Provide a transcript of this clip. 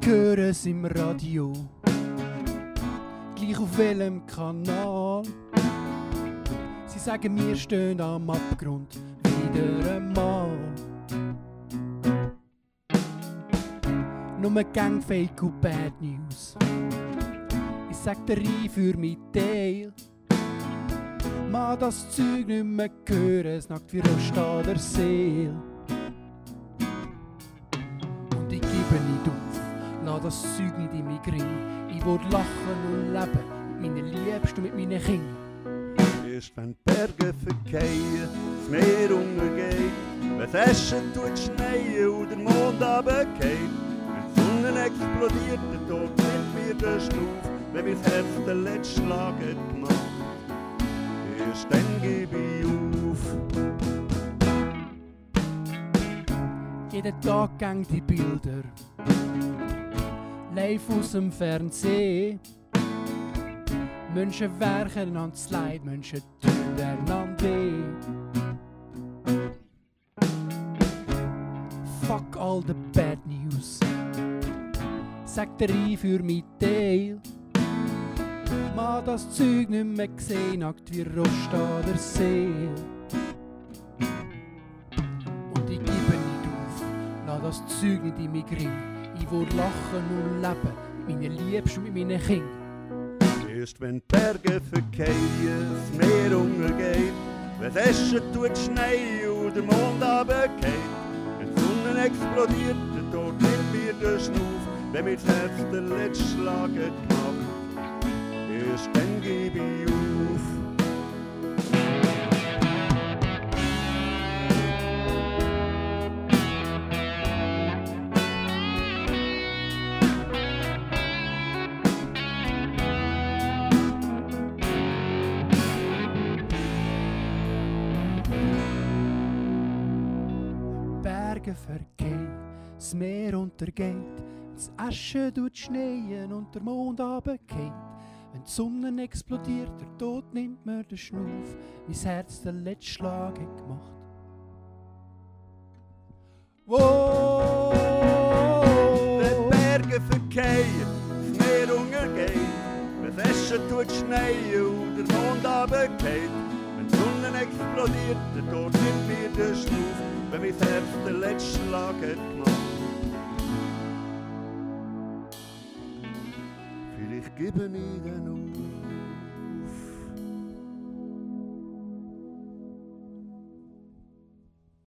höre es im Radio, gleich auf welchem Kanal. Sie sagen, wir stehen am Abgrund wieder einmal. Nur Gang Fake und Bad News. Ich sag dir rein für mein Teil. Mann, das Zeug nicht mehr hören, es nackt wie Rost an der Seele. Und ich gebe nicht auf, lass das Zeug nicht in mich gringen. Ich will lachen und leben, mit meinen Liebsten und mit meinen Kindern. Erst wenn die Berge verkehren, das Meer untergeht, wenn es Eschen tut schneien und der Mond runtergeht, wenn die Sonne explodiert, der Tod nimmt mir den Schnuff, wenn mir das Herz den letzten Schlag hat gemacht. Erst dann gebe ich auf. Jeden Tag gehen die Bilder live aus dem Fernsehen. Menschen werken ans Leid, Menschen tun einander weh. Fuck all the bad news. Sag dir rein für mein Teil. Mann, das Zeug nicht mehr gesehen, nackt wie Rost an der Seele. Und ich gebe nicht auf, lass das Zeug nicht in mich gringen. Ich will lachen und leben, mit meinen Liebsten und mit meinen Kindern. Erst wenn die Berge verkehren, das Meer untergeht, wenn es Eschen tut schneien und der Mond runtergeht, wenn die Sonne explodiert, der Tod nimmt mir den Schnuff, wenn mir das Herz den letzten Schlag hat gemacht. Erst dann gebe ich auf. Berge vergehen, das Meer untergeht, das Asche tut schneien und der Mond runtergeht. Wenn die Sonne explodiert, der Tod nimmt mir den Schnuff, mein Herz den letzten Schlag hat gemacht. Wow! Wenn die Berge verkehren, das Meer untergeht, wenn es Eschen tut schneien und der Mond runtergeht, wenn die Sonne explodiert, der Tod nimmt mir den Schnuff, wenn mein Herz den letzten Schlag hat gemacht. Vielleicht gebe ich dann auf.